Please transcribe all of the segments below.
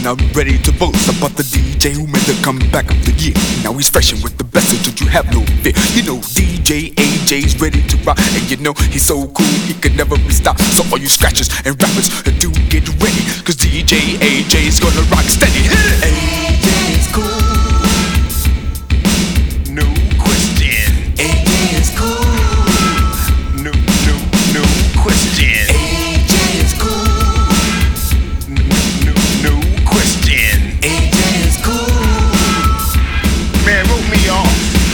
I'm ready to boast about the DJ who made the comeback of the year. Now he's freshin' with the best, so don't you have no fear. You know DJ AJ's ready to rock, and you know he's so cool, he could never be stopped. So all you scratchers and rappers, do get ready, cause DJ AJ's gonna rock steady. AJ is cool, no question. AJ is cool, no question. AJ is cool, no question. AJ is cool. Man, wrote me off.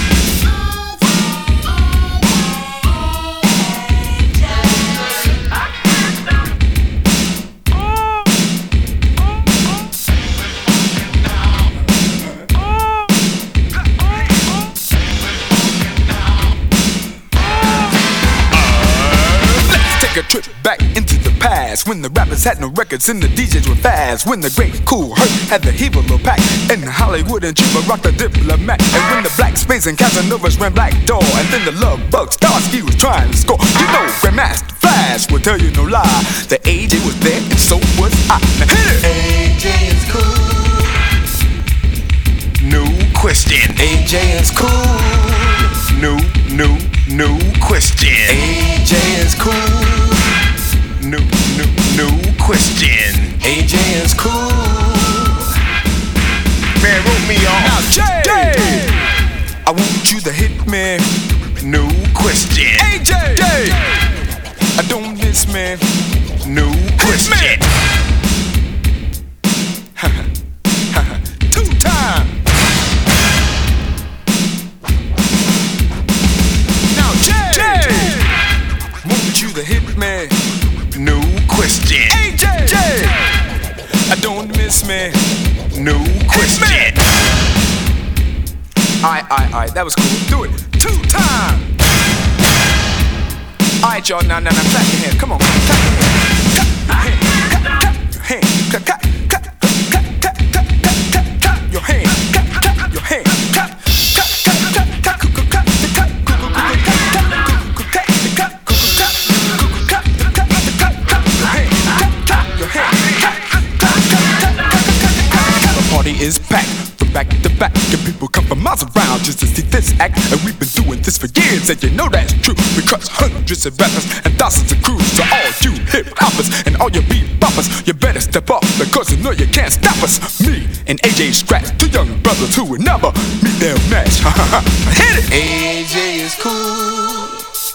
A trip back into the past, when the rappers had no records and the DJs were fast, when the great Kool Herc had the Hevalo pack, and Hollywood and Cuba rocked the Diplomat, and when the Black Spades and Casanovas ran Black Door, and then the Love Bug Starsky was trying to score. You know Grandmaster Flash will tell you no lie, the AJ was there and so was I. Now hit it! AJ is cool, no question. AJ is cool, no question. AJ is cool, no question. AJ is cool. Man, wrote me off. Now Jay, I want you to hit me, no question. AJ, I don't miss me, no question. Two time. To hit me, no question. AJ, I don't miss me, no question. Alright, that was cool. Do it 2 times. Alright, y'all, now, clap your hands. Come on, clap your hands. Clap your hands. Clap your hands. Is packed from back to back, and people come from miles around just to see this act. And we've been doing this for years, and you know that's true, because hundreds of rappers and thousands of crews. So all you hip hoppers and all you beat boppers, you better step up, because you know you can't stop us. Me and AJ Scratch, 2 young brothers who would never meet their match. Hit it! AJ is cool,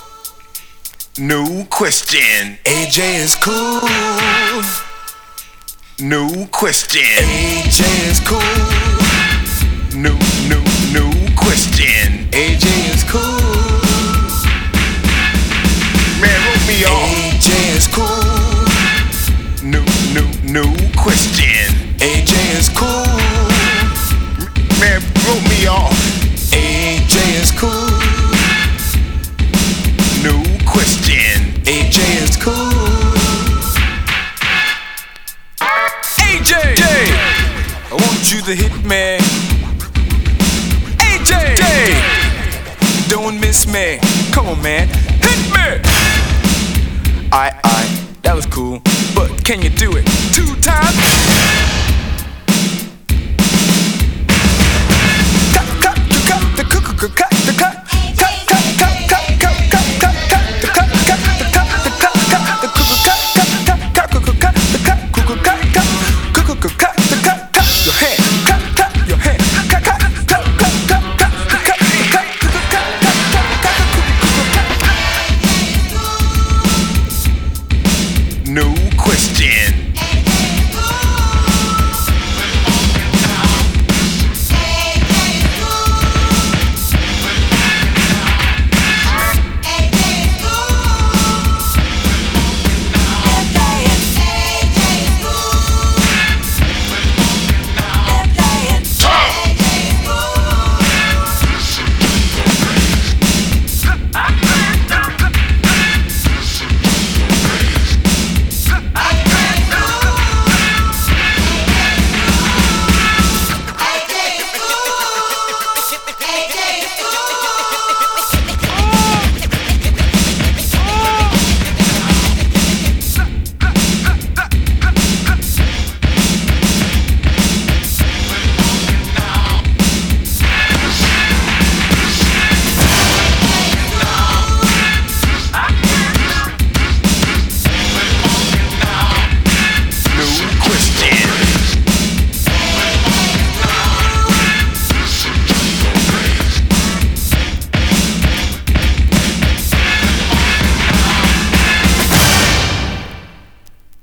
no question. AJ is cool, no question. AJ is cool, no question. AJ is cool. Man, wrote me off. AJ is cool, no question. AJ is cool. Man, wrote me off. AJ is cool, no question. AJ is cool. AJ, I want you to hit me. AJ, don't miss me. Come on, man, hit me. Alright, that was cool, but can you do it 2 times? No question. AJ is cool.